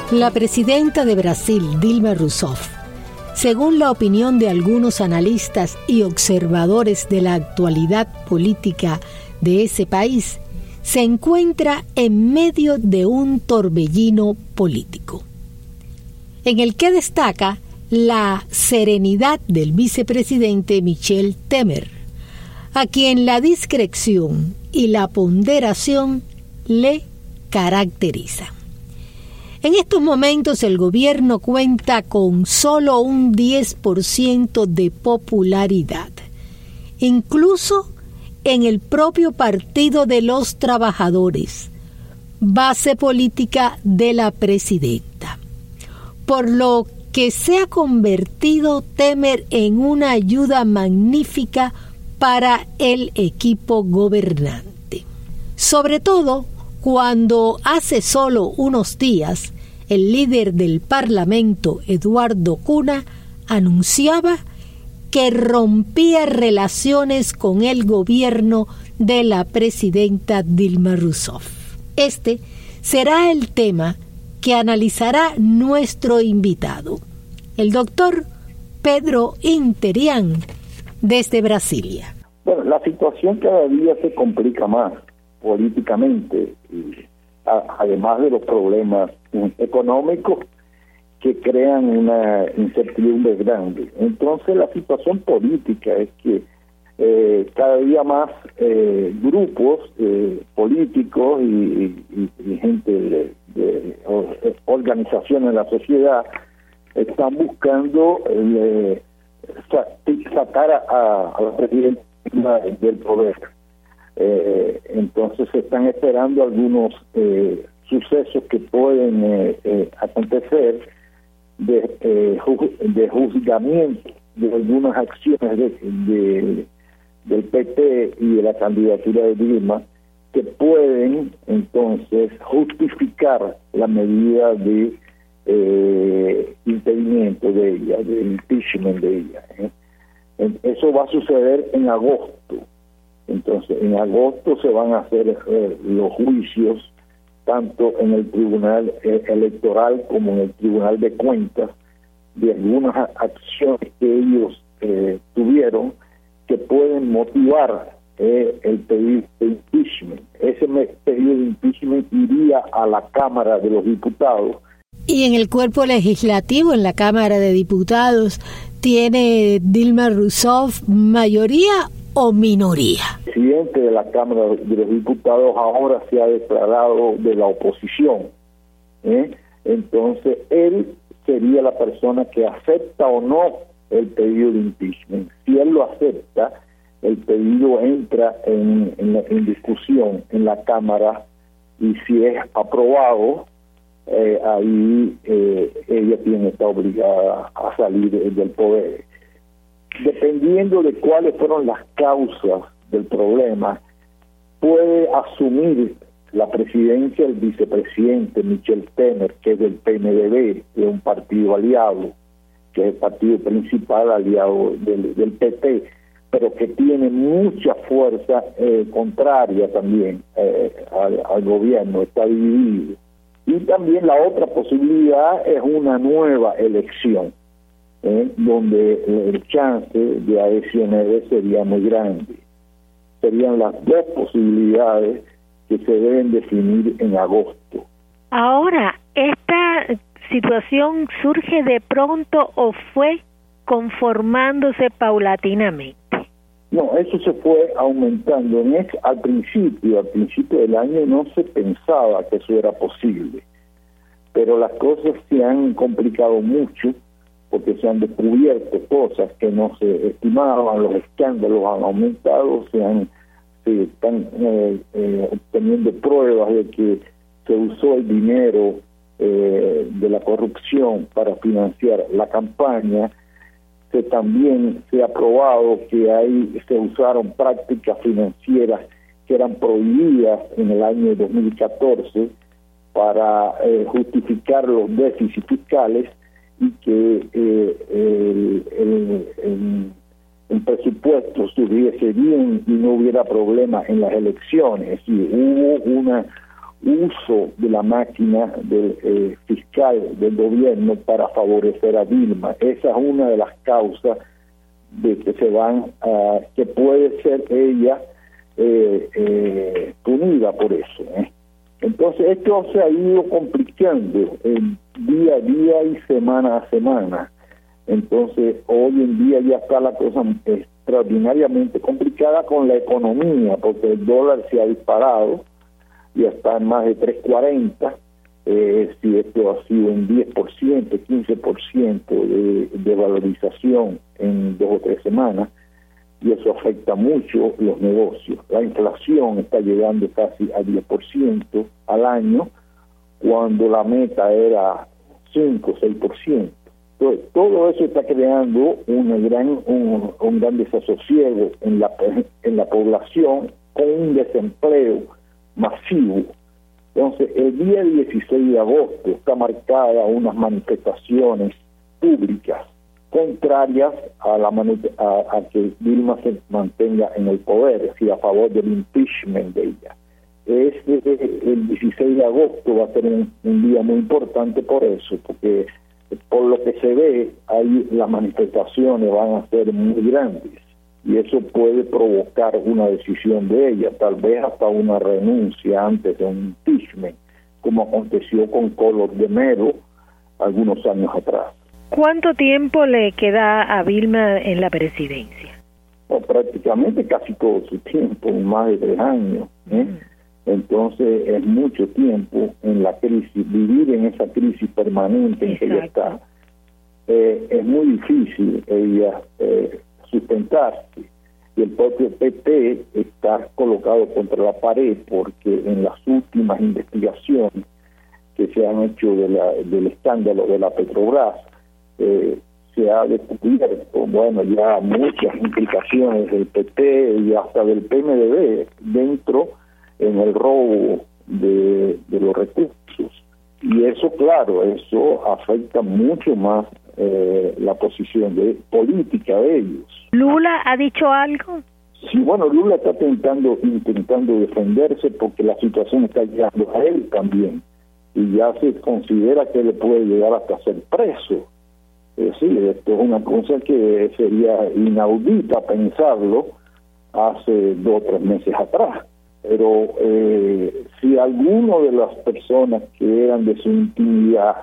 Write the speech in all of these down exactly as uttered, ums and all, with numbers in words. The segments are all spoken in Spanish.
La presidenta de Brasil, Dilma Rousseff, según la opinión de algunos analistas y observadores de la actualidad política de ese país, se encuentra en medio de un torbellino político, en el que destaca la serenidad del vicepresidente Michel Temer, a quien la discreción y la ponderación le caracterizan. En estos momentos el gobierno cuenta con solo un diez por ciento de popularidad, incluso en el propio Partido de los Trabajadores, base política de la presidenta, por lo que se ha convertido Temer en una ayuda magnífica para el equipo gobernante. Sobre todo cuando hace solo unos días el líder del Parlamento, Eduardo Cunha, anunciaba que rompía relaciones con el gobierno de la presidenta Dilma Rousseff. Este será el tema que analizará nuestro invitado, el doctor Pedro Interián, desde Brasilia. Bueno, la situación cada día se complica más políticamente, y a, además de los problemas económicos que crean una incertidumbre grande. Entonces la situación política es que eh, cada día más eh, grupos eh, políticos y, y, y gente de, de organizaciones de la sociedad están buscando eh, sacar a, a la presidenta del poder. Eh, entonces se están esperando algunos eh, sucesos que pueden eh, eh, acontecer de, eh, ju- de juzgamiento de algunas acciones de, de, del P T y de la candidatura de Dilma, que pueden entonces justificar la medida de eh, impedimento de ella, de impeachment de ella. ¿eh? Eso va a suceder en agosto. Entonces, en agosto se van a hacer eh, los juicios, tanto en el Tribunal eh, Electoral como en el Tribunal de Cuentas, de algunas a- acciones que ellos eh, tuvieron que pueden motivar eh, el pedido de impeachment. Ese me- pedido de impeachment iría a la Cámara de los Diputados. Y en el cuerpo legislativo, en la Cámara de Diputados, ¿tiene Dilma Rousseff mayoría o minoría? El presidente de la Cámara de los Diputados ahora se ha declarado de la oposición. ¿eh? Entonces, él sería la persona que acepta o no el pedido de impeachment. Si él lo acepta, el pedido entra en, en, la, en discusión en la Cámara, y si es aprobado, eh, ahí eh, ella tiene está obligada a salir del poder. Dependiendo de cuáles fueron las causas del problema, puede asumir la presidencia el vicepresidente Michel Temer, que es del P N D B, de un partido aliado, que es el partido principal aliado del, del P T, pero que tiene mucha fuerza eh, contraria también eh, al, al gobierno, está dividido. Y también la otra posibilidad es una nueva elección, eh, donde el chance de adhesiones sería muy grande. Serían las dos posibilidades que se deben definir en agosto. Ahora, ¿esta situación surge de pronto o fue conformándose paulatinamente? No, eso se fue aumentando. En ese, al principio, al principio del año no se pensaba que eso era posible, pero las cosas se han complicado mucho porque se han descubierto cosas que no se estimaban, los escándalos han aumentado, se han se están eh, eh, obteniendo pruebas de que se usó el dinero eh, de la corrupción para financiar la campaña. Se también se ha probado que ahí se usaron prácticas financieras que eran prohibidas en el año dos mil catorce para eh, justificar los déficits fiscales, y que eh, el, el, el, el presupuesto estuviese bien y no hubiera problemas en las elecciones. Es decir, hubo una uso de la máquina del eh, fiscal del gobierno para favorecer a Dilma. Esa es una de las causas de que se van a, que puede ser ella eh, eh, punida por eso. ¿eh? Entonces esto se ha ido complicando eh, día a día y semana a semana. Entonces hoy en día ya está la cosa extraordinariamente complicada con la economía, porque el dólar se ha disparado, ya está en más de tres cuarenta, eh, si esto ha sido un diez por ciento, quince por ciento de, de valorización en dos o tres semanas, y eso afecta mucho los negocios. La inflación está llegando casi a diez por ciento al año, cuando la meta era cinco o seis por ciento. Entonces, todo eso está creando un gran, un, un gran desasosiego en la, en la población, con un desempleo masivo. Entonces, el día dieciséis de agosto está marcada unas manifestaciones públicas contrarias a la a, a que Dilma se mantenga en el poder, es decir, a favor del impeachment de ella. Este, el dieciséis de agosto va a ser un, un día muy importante por eso, porque por lo que se ve, ahí las manifestaciones van a ser muy grandes, y eso puede provocar una decisión de ella, tal vez hasta una renuncia antes de un impeachment, como aconteció con Collor de Mello algunos años atrás. ¿Cuánto tiempo le queda a Vilma en la presidencia? O prácticamente casi todo su tiempo, más de tres años. ¿eh? Mm. Entonces es mucho tiempo en la crisis, vivir en esa crisis permanente en que ella está. Eh, es muy difícil ella eh, sustentarse, y el propio P T está colocado contra la pared, porque en las últimas investigaciones que se han hecho de la, del escándalo de la Petrobras, eh, se ha descubierto, bueno, ya muchas implicaciones del P T y hasta del P M D B dentro en el robo de, de los recursos. Y eso, claro, eso afecta mucho más eh, la posición de política de ellos. ¿Lula ha dicho algo? Sí, bueno, Lula está intentando, intentando defenderse, porque la situación está llegando a él también, y ya se considera que le puede llegar hasta ser preso. Es decir, esto es una cosa que sería inaudita pensarlo hace dos o tres meses atrás. Pero eh, si alguno de las personas que eran de su intimidad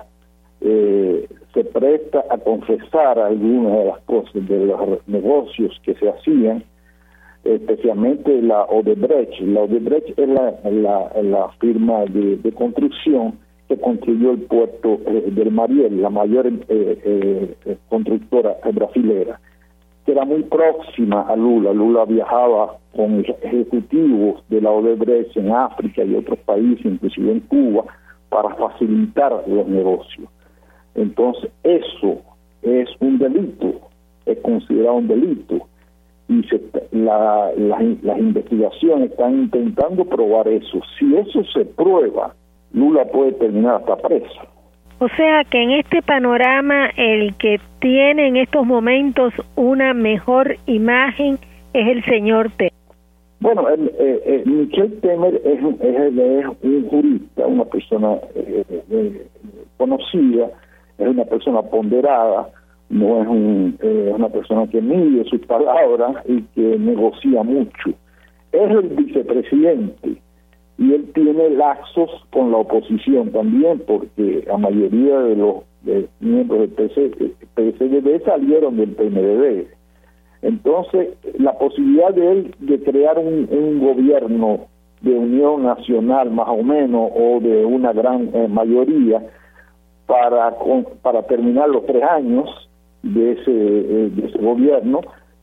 eh, se presta a confesar algunas de las cosas de los negocios que se hacían, especialmente la Odebrecht. La Odebrecht es la, la, la firma de, de construcción que construyó el puerto eh, del Mariel, la mayor eh, eh, constructora brasilera, que era muy próxima a Lula. Lula viajaba con ejecutivos de la Odebrecht en África y otros países, inclusive en Cuba, para facilitar los negocios. Entonces, eso es un delito, es considerado un delito, y se, la, la, las investigaciones están intentando probar eso. Si eso se prueba, Lula puede terminar hasta preso. O sea que en este panorama el que tiene en estos momentos una mejor imagen es el señor Temer. Bueno, el, eh, eh, Michel Temer es, es, es un jurista, una persona eh, eh, conocida, es una persona ponderada, no es un, eh, una persona que mide sus palabras y que negocia mucho. Es el vicepresidente, y él tiene lazos con la oposición también, porque la mayoría de los de miembros del P S D B salieron del P M D B. Entonces, la posibilidad de él de crear un, un gobierno de unión nacional más o menos, o de una gran eh, mayoría, para con, para terminar los tres años de ese, eh, de ese gobierno,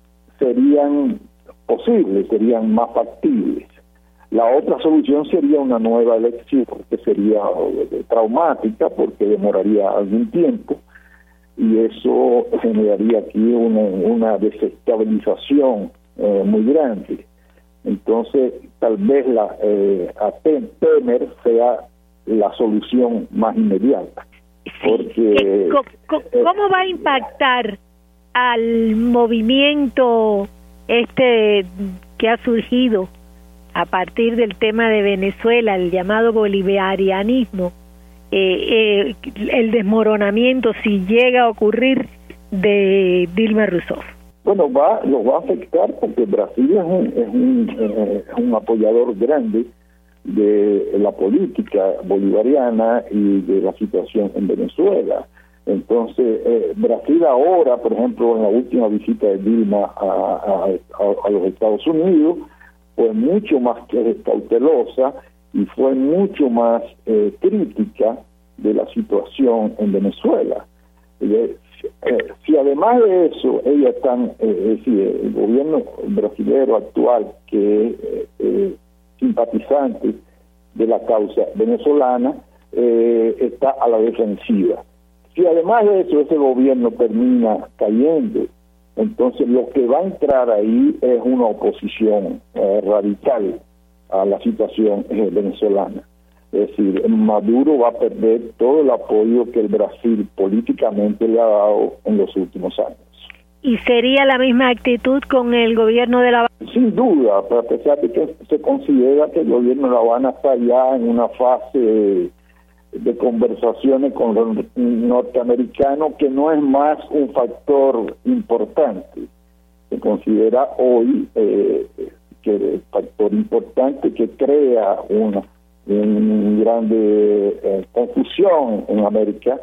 serían posibles, serían más factibles. La otra solución sería una nueva elección, que sería traumática porque demoraría algún tiempo, y eso generaría aquí una, una desestabilización eh, muy grande. Entonces, tal vez la eh, a Temer sea la solución más inmediata. Porque ¿Cómo, cómo va a impactar al movimiento este que ha surgido a partir del tema de Venezuela, el llamado bolivarianismo, eh, eh, el desmoronamiento, si llega a ocurrir, de Dilma Rousseff? Bueno, va, lo va a afectar porque Brasil es un, es un, eh, es un apoyador grande de la política bolivariana y de la situación en Venezuela. Entonces, eh, Brasil ahora, por ejemplo, en la última visita de Dilma a, a, a, a los Estados Unidos, fue mucho más cautelosa y fue mucho más eh, crítica de la situación en Venezuela. Eh, eh, si además de eso, ellas están, eh, es decir, el gobierno brasileño actual, que es eh, eh, simpatizante de la causa venezolana, eh, está a la defensiva. Si además de eso ese gobierno termina cayendo, entonces lo que va a entrar ahí es una oposición eh, radical a la situación eh, venezolana. Es decir, Maduro va a perder todo el apoyo que el Brasil políticamente le ha dado en los últimos años. ¿Y sería la misma actitud con el gobierno de La Habana? Sin duda, a pesar de que se considera que el gobierno de La Habana está ya en una fase de, de conversaciones con los norteamericanos, que no es más un factor importante. Se considera hoy eh, que el factor importante que crea una, una grande eh, confusión en América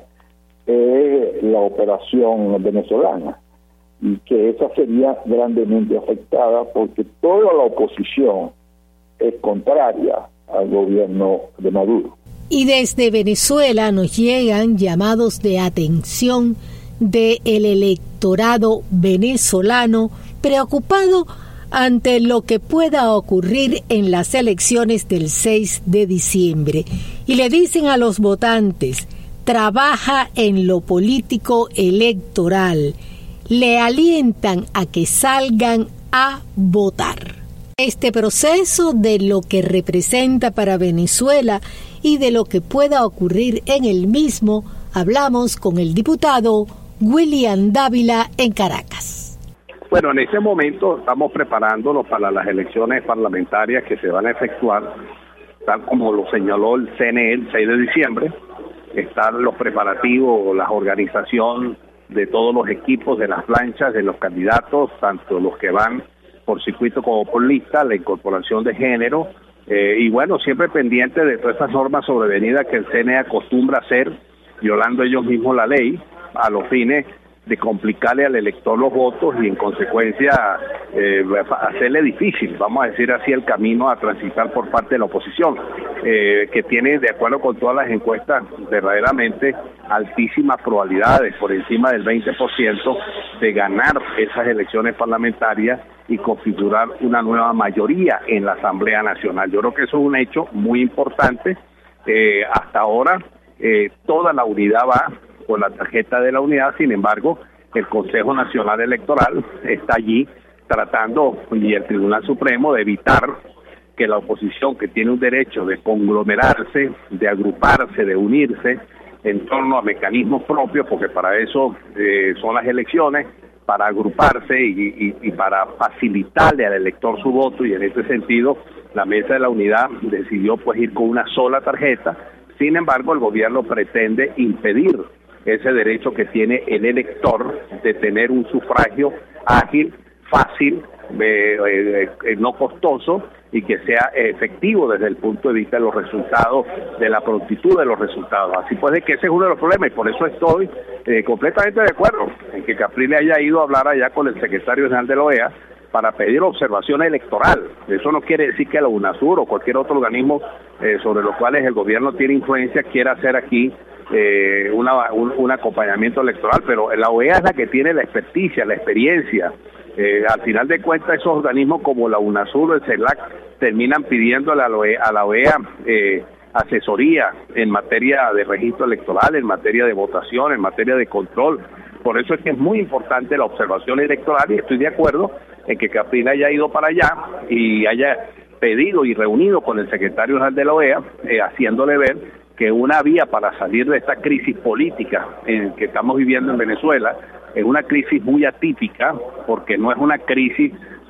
es la operación venezolana, y que esa sería grandemente afectada porque toda la oposición es contraria al gobierno de Maduro. Y desde Venezuela nos llegan llamados de atención del electorado venezolano preocupado ante lo que pueda ocurrir en las elecciones del seis de diciembre. Y le dicen a los votantes: trabaja en lo político electoral. Le alientan a que salgan a votar. Este proceso de lo que representa para Venezuela y de lo que pueda ocurrir en el mismo, hablamos con el diputado William Dávila en Caracas. Bueno, en este momento estamos preparándonos para las elecciones parlamentarias que se van a efectuar, tal como lo señaló el C N E el seis de diciembre. Están los preparativos, la organización de todos los equipos, de las planchas, de los candidatos, tanto los que van por circuito como por lista, la incorporación de género, eh, y bueno, siempre pendiente de todas esas normas sobrevenidas que el C N E acostumbra hacer, violando ellos mismos la ley, a los fines de complicarle al elector los votos y en consecuencia eh, hacerle difícil, vamos a decir así, el camino a transitar por parte de la oposición, eh, que tiene, de acuerdo con todas las encuestas, verdaderamente altísimas probabilidades, por encima del veinte por ciento, de ganar esas elecciones parlamentarias y configurar una nueva mayoría en la Asamblea Nacional. Yo creo que eso es un hecho muy importante. Eh, hasta ahora eh, toda la unidad va con la tarjeta de la unidad, sin embargo, el Consejo Nacional Electoral está allí tratando, y el Tribunal Supremo, de evitar que la oposición, que tiene un derecho de conglomerarse, de agruparse, de unirse en torno a mecanismos propios, porque para eso eh, son las elecciones, para agruparse y, y, y para facilitarle al elector su voto, y en este sentido la Mesa de la Unidad decidió pues ir con una sola tarjeta. Sin embargo, el gobierno pretende impedir ese derecho que tiene el elector de tener un sufragio ágil, fácil, eh, eh, eh, no costoso, y que sea efectivo desde el punto de vista de los resultados, de la prontitud de los resultados. Así pues, de que ese es uno de los problemas, y por eso estoy eh, completamente de acuerdo en que Capriles haya ido a hablar allá con el secretario general de la O E A para pedir observación electoral. Eso no quiere decir que la UNASUR o cualquier otro organismo eh, sobre los cuales el gobierno tiene influencia quiera hacer aquí Eh, una, un, un acompañamiento electoral, pero la O E A es la que tiene la experticia, la experiencia. Eh, al final de cuentas, esos organismos como la UNASUR o el CELAC terminan pidiéndole a la O E A, a la O E A eh, asesoría en materia de registro electoral, en materia de votación, en materia de control. Por eso es que es muy importante la observación electoral, y estoy de acuerdo en que Capriles haya ido para allá y haya pedido y reunido con el secretario general de la O E A, eh, haciéndole ver que una vía para salir de esta crisis política en que estamos viviendo en Venezuela es una crisis muy atípica, porque no es una crisis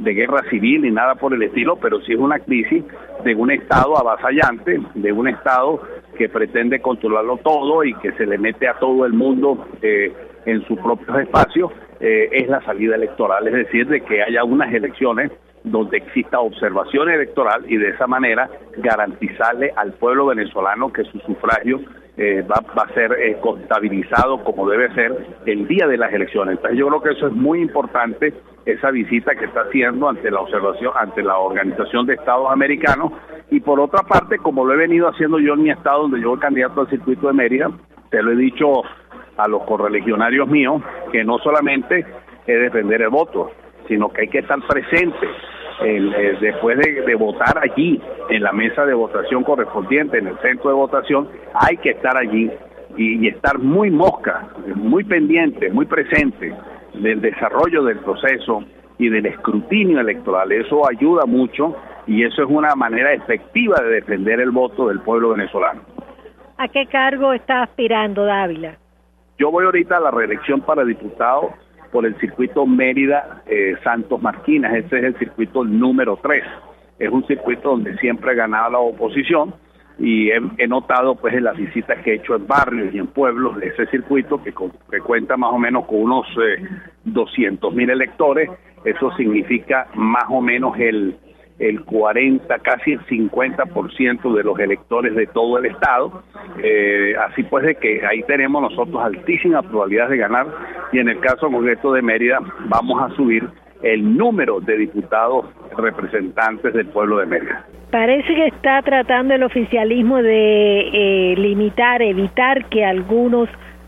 de guerra civil ni nada por el estilo, pero sí es una crisis de un Estado avasallante, de un Estado que pretende controlarlo todo y que se le mete a todo el mundo eh, en sus propios espacios. Eh, es la salida electoral, es decir, de que haya unas elecciones donde exista observación electoral y de esa manera garantizarle al pueblo venezolano que su sufragio eh, va, va a ser eh, contabilizado como debe ser el día de las elecciones. Entonces yo creo que eso es muy importante, esa visita que está haciendo ante la observación, ante la Organización de Estados Americanos. Y por otra parte, como lo he venido haciendo yo en mi estado, donde yo soy candidato al circuito de Mérida, te lo he dicho a los correligionarios míos, que no solamente es defender el voto, sino que hay que estar presente el, eh, después de, de votar allí, en la mesa de votación correspondiente, en el centro de votación, hay que estar allí y, y estar muy mosca, muy pendiente, muy presente del desarrollo del proceso y del escrutinio electoral. Eso ayuda mucho y eso es una manera efectiva de defender el voto del pueblo venezolano. ¿A qué cargo está aspirando Dávila? Yo voy ahorita a la reelección para diputado por el circuito Mérida eh, Santos Marquinas. Ese es el circuito número tres. Es un circuito donde siempre ha ganado la oposición y he, he notado pues en las visitas que he hecho en barrios y en pueblos de ese circuito que, con, que cuenta más o menos con unos eh, doscientos mil electores. Eso significa más o menos el el cuarenta, casi el cincuenta por ciento de los electores de todo el estado, eh, así pues de que ahí tenemos nosotros altísimas probabilidades de ganar, y en el caso concreto de Mérida vamos a subir el número de diputados representantes del pueblo de Mérida. Parece que está tratando el oficialismo de eh, limitar, evitar que algunos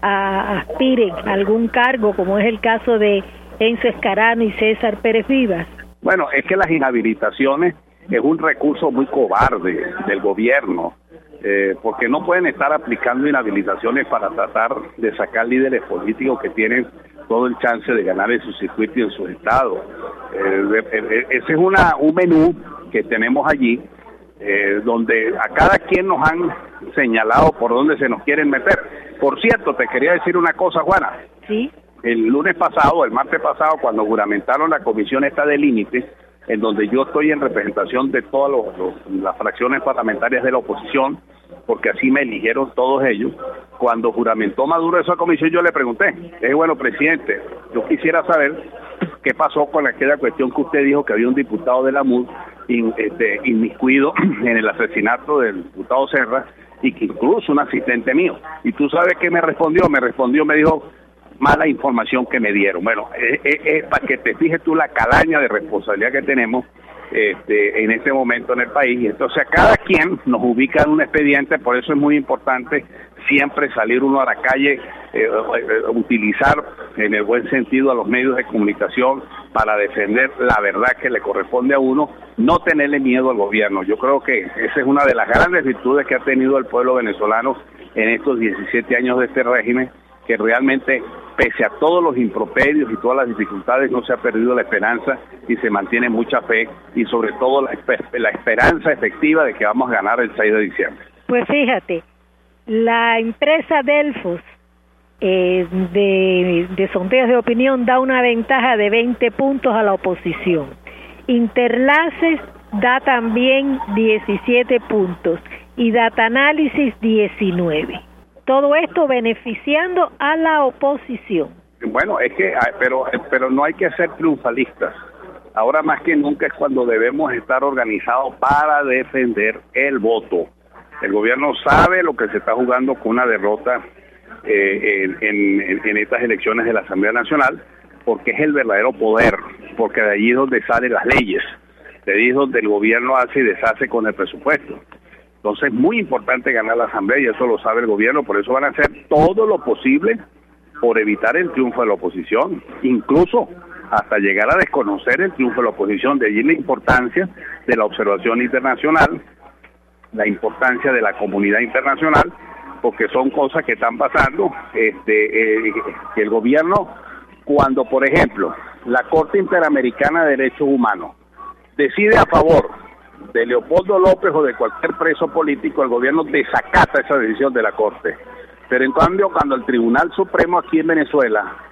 a, aspiren a algún cargo, como es el caso de Enzo Escarano y César Pérez Vivas. Bueno, es que las inhabilitaciones es un recurso muy cobarde del gobierno, eh, porque no pueden estar aplicando inhabilitaciones para tratar de sacar líderes políticos que tienen todo el chance de ganar en su circuito y en su estado. Eh, eh, ese es una un menú que tenemos allí, eh, donde a cada quien nos han señalado por dónde se nos quieren meter. Por cierto, te quería decir una cosa, Juana. Sí. El lunes pasado, el martes pasado, cuando juramentaron la comisión esta de límites, en donde yo estoy en representación de todas los, los, las fracciones parlamentarias de la oposición, porque así me eligieron todos ellos, cuando juramentó Maduro esa comisión, yo le pregunté, le dije, bueno, presidente, yo quisiera saber qué pasó con aquella cuestión que usted dijo que había un diputado de la M U D in, este, inmiscuido en el asesinato del diputado Serra, y que incluso un asistente mío. Y tú sabes qué me respondió, me respondió, me dijo, mala información que me dieron. Bueno, es, es, es para que te fijes tú la calaña de responsabilidad que tenemos este, en este momento en el país. Y entonces a cada quien nos ubica en un expediente, por eso es muy importante siempre salir uno a la calle, eh, utilizar en el buen sentido a los medios de comunicación para defender la verdad que le corresponde a uno, no tenerle miedo al gobierno. Yo creo que esa es una de las grandes virtudes que ha tenido el pueblo venezolano en estos diecisiete años de este régimen, que realmente, pese a todos los improperios y todas las dificultades, no se ha perdido la esperanza y se mantiene mucha fe y sobre todo la, la esperanza efectiva de que vamos a ganar el seis de diciembre. Pues fíjate, la empresa Delfos eh, de, de sondeos de opinión da una ventaja de veinte puntos a la oposición. Interlaces da también diecisiete puntos y Dataanálisis diecinueve. Todo esto beneficiando a la oposición. Bueno, es que, pero, pero no hay que ser triunfalistas. Ahora más que nunca es cuando debemos estar organizados para defender el voto. El gobierno sabe lo que se está jugando con una derrota eh, en, en, en estas elecciones de la Asamblea Nacional, porque es el verdadero poder, porque de allí es donde salen las leyes, de allí es donde el gobierno hace y deshace con el presupuesto. Entonces es muy importante ganar la Asamblea y eso lo sabe el gobierno, por eso van a hacer todo lo posible por evitar el triunfo de la oposición, incluso hasta llegar a desconocer el triunfo de la oposición. De allí la importancia de la observación internacional, la importancia de la comunidad internacional, porque son cosas que están pasando, este, eh, que el gobierno, cuando por ejemplo la Corte Interamericana de Derechos Humanos decide a favor de Leopoldo López o de cualquier preso político, el gobierno desacata esa decisión de la Corte. Pero en cambio, cuando el Tribunal Supremo aquí en Venezuela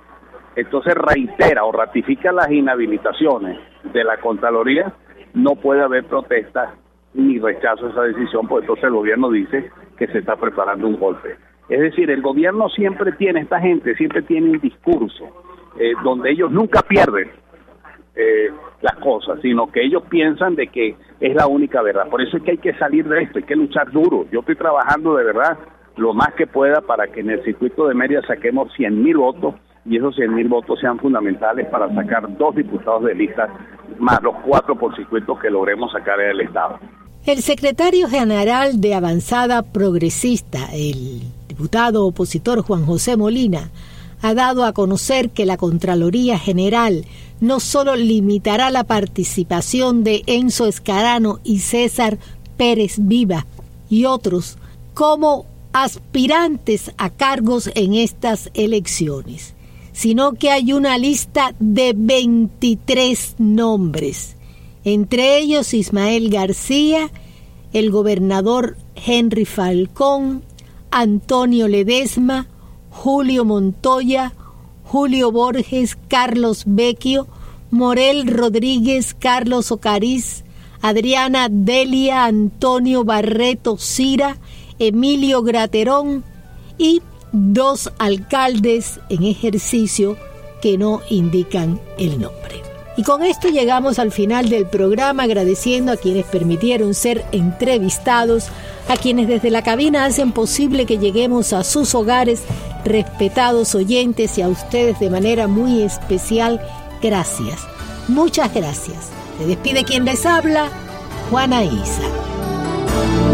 entonces reitera o ratifica las inhabilitaciones de la Contraloría, no puede haber protesta ni rechazo a esa decisión, porque entonces el gobierno dice que se está preparando un golpe. Es decir, el gobierno siempre tiene, esta gente siempre tiene un discurso eh, donde ellos nunca pierden eh, las cosas, sino que ellos piensan de que es la única verdad. Por eso es que hay que salir de esto, hay que luchar duro. Yo estoy trabajando de verdad lo más que pueda para que en el circuito de Mérida saquemos cien mil votos, y esos cien mil votos sean fundamentales para sacar dos diputados de lista, más los cuatro por circuito que logremos sacar en el Estado. El secretario general de Avanzada Progresista, el diputado opositor Juan José Molina, ha dado a conocer que la Contraloría General no solo limitará la participación de Enzo Escarano y César Pérez Viva y otros como aspirantes a cargos en estas elecciones, sino que hay una lista de veintitrés nombres, entre ellos Ismael García, el gobernador Henry Falcón, Antonio Ledesma, Julio Montoya, Julio Borges, Carlos Vecchio, Morel Rodríguez, Carlos Ocariz, Adriana Delia, Antonio Barreto Cira, Emilio Graterón y dos alcaldes en ejercicio que no indican el nombre. Y con esto llegamos al final del programa, agradeciendo a quienes permitieron ser entrevistados, a quienes desde la cabina hacen posible que lleguemos a sus hogares, respetados oyentes, y a ustedes de manera muy especial, gracias. Muchas gracias. Se despide quien les habla, Juana Isa.